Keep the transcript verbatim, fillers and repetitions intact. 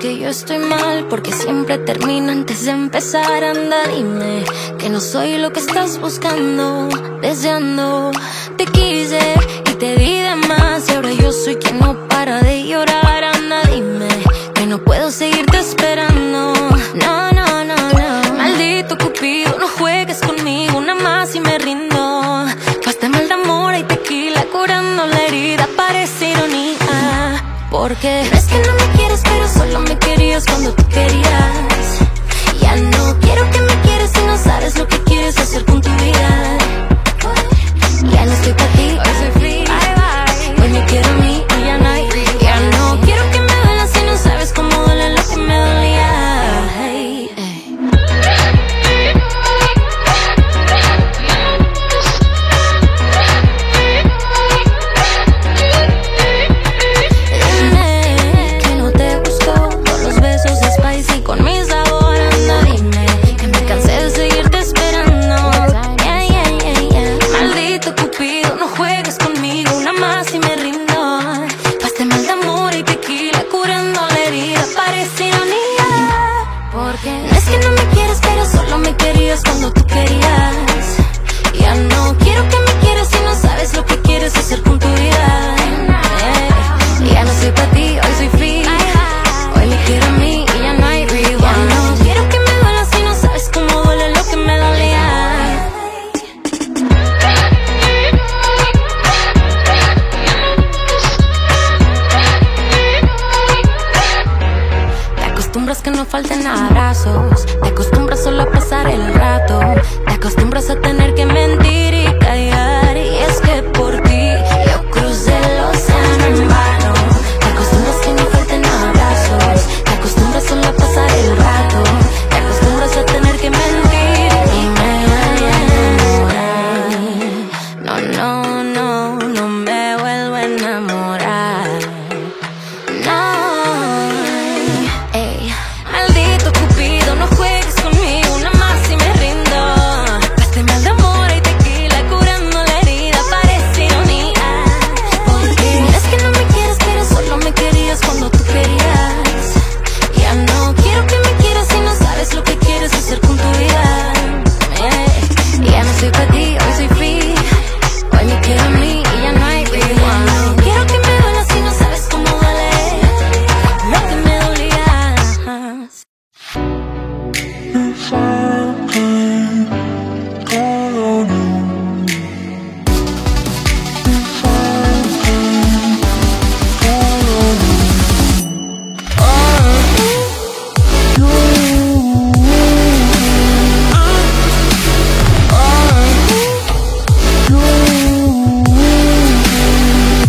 que yo estoy mal, porque siempre termino antes de empezar. Anda, dime que no soy lo que estás buscando, deseando. Te quise y te di de más, y ahora yo soy quien no para de llorar. Anda, dime que no puedo seguirte esperando. No, no, no, no. Maldito Cupido, no juegues conmigo, una más y me rindo. Basta mal de amor y tequila curando la herida, parece ironía. Porque no es que no me quieres, pero solo me querías cuando tú querías.